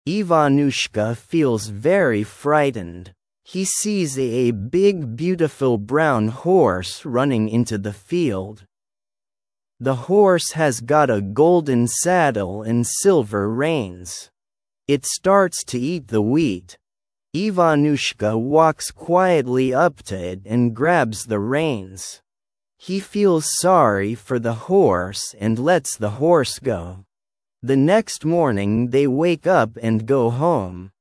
Ivanushka feels very frightened. He sees a big beautiful brown horse running into the field. The horse has got a golden saddle and silver reins. It starts to eat the wheat. Ivanushka walks quietly up to it and grabs the reins. He feels sorry for the horse and lets the horse go. The next morning they wake up and go home.